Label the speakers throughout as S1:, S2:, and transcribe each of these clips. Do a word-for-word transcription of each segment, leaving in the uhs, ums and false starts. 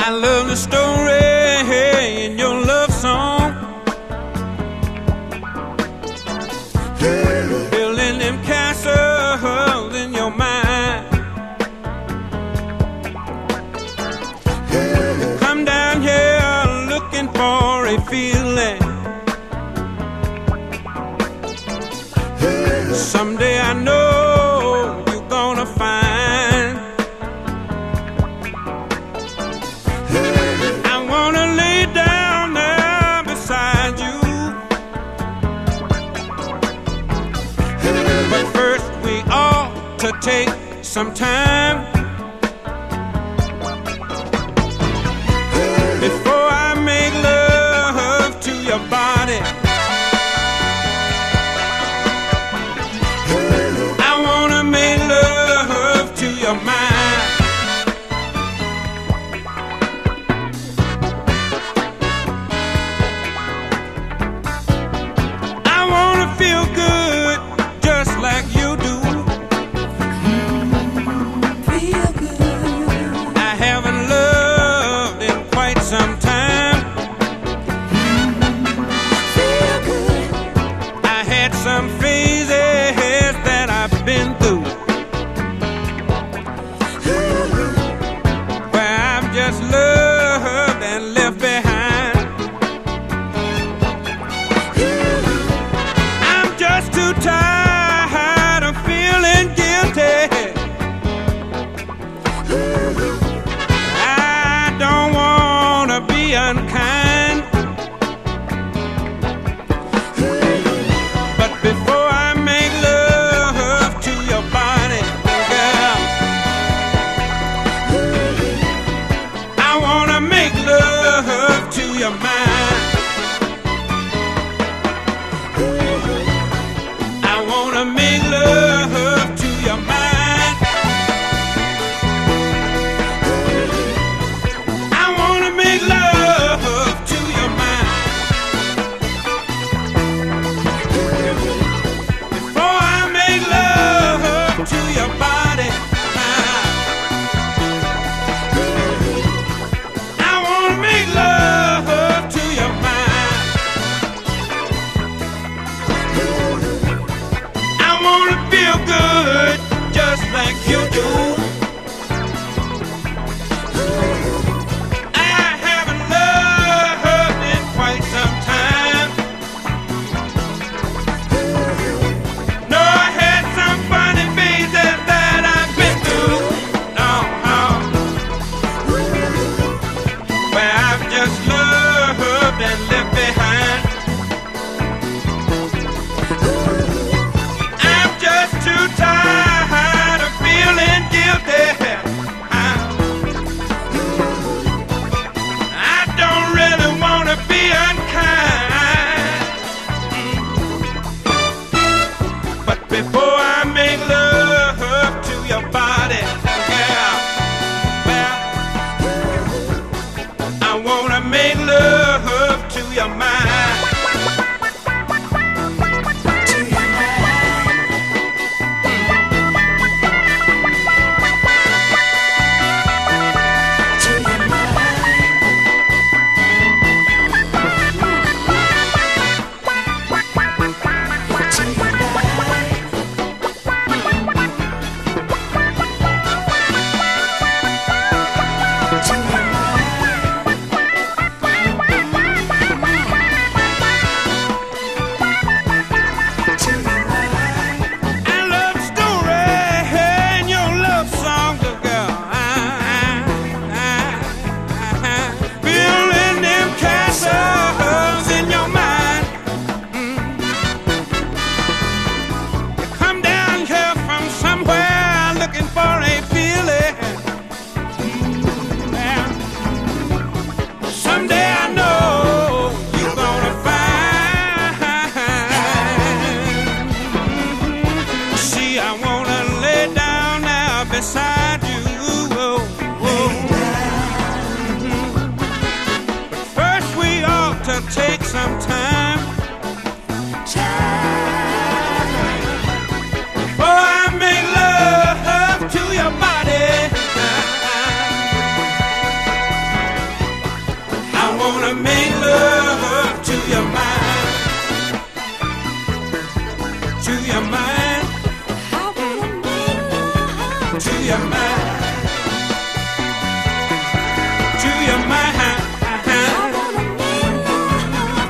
S1: I love the story in your love song, building them castles in your mind. Come down here looking for a feeling. Someday I know you're gonna find. I wanna lay down there beside you, but first we ought to take some time before I make love to your body. Your mind. I wanna feel good just like you do. Feel good. I haven't loved in quite some time. Feel good. I had some phases that I've been through, just loved and left behind. I'm just too tired of feeling guilty. I don't want to be unkind, but before I make love to your body, girl, I wanna make love to your mind. I wanna make love to your mind. I wanna make love to your mind. Before I make love to your body, make love to your mind. I wanna feel good just like you do. I haven't loved in quite some time. No, I had some funny phases that I've been through. No, no, where I've just loved and left behind. I'm just too tired of feeling guilty. I, I don't really want to be unkind, but before I make love to your body, girl, well, I wanna make love to your mind. To your mind. To your mind. To your mind. To your mind.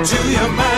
S1: to your mind.